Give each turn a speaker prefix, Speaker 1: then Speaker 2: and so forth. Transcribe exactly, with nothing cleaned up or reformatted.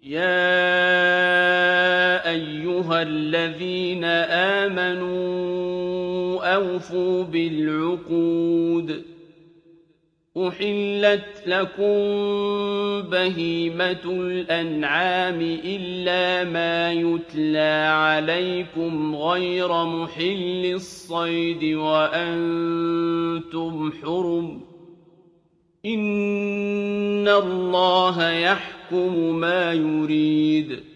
Speaker 1: يَا أَيُّهَا الَّذِينَ آمَنُوا أَوْفُوا بِالْعُقُودِ ۚ أُحِلَّتْ لَكُم بَهِيمَةُ الْأَنْعَامِ إِلَّا مَا يُتْلَىٰ عَلَيْكُمْ غَيْرَ مُحِلِّي الصَّيْدِ وَأَنتُمْ حُرُمٌ ۗ إِنَّ اللَّهَ يَحْكُمُ مَا يُرِيدُ